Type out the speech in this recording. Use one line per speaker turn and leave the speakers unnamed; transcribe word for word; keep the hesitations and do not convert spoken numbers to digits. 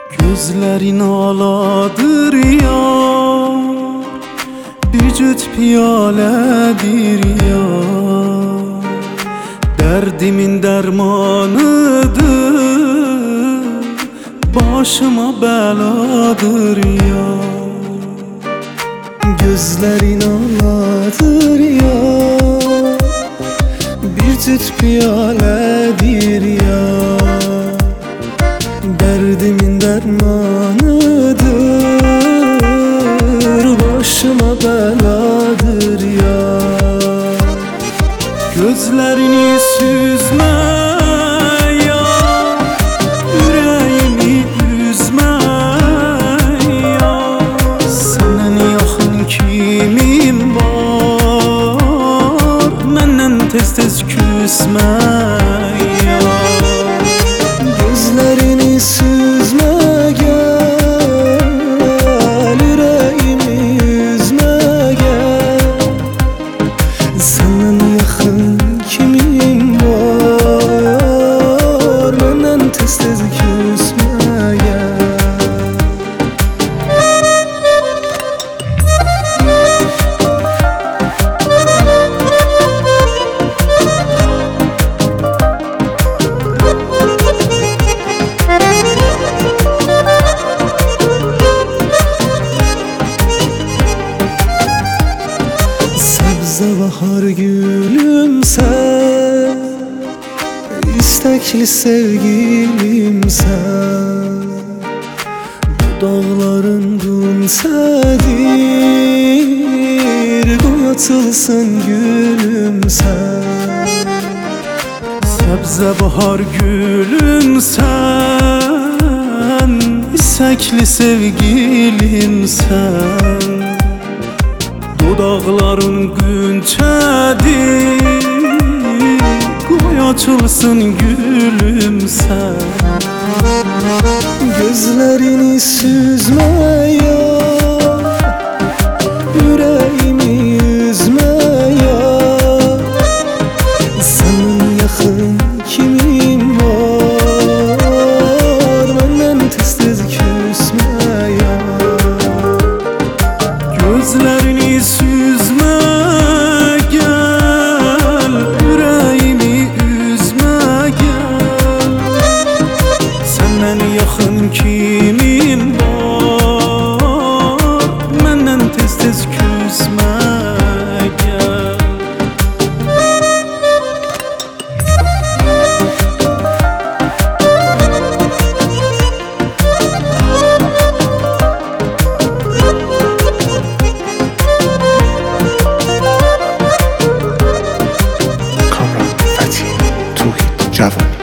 Gözlerin aladır yar, bir cüt piyaledir yar. Derdimin dermanıdır, başıma beladır yar.
Gözlerin aladır yar, bir cüt piyaledir yar. Derdimin dermanıdır, başıma beladır ya.
Gözlerini süzme ya, yüreğimi üzme ya. Senden yakın kimim var, menden tez tez küsme ya.
Gözlerini süzme gel, yüreğimi üzme gel. Senden yakın kimim var, benden tez tez küsme gel. Sebze bahar gülüm sen, istekli sevgilim sen. Bu dağların gülsedir, koy açılsın gülüm sen.
Sebze bahar gülüm sen, istekli sevgilim sen. Dudakların günçedir, koy açılsın gülüm sen.
Gözlerini süzme ya, yüreğimi üzme ya. Senin yakın kimim var, benden tez tez küsme ya.
Gözlerini süzme gel, yüreğimi üzme gel. Senden yakın kimim var, menden tez tez küsme gel.
Kamran, Fatih, Tuhit, Javon.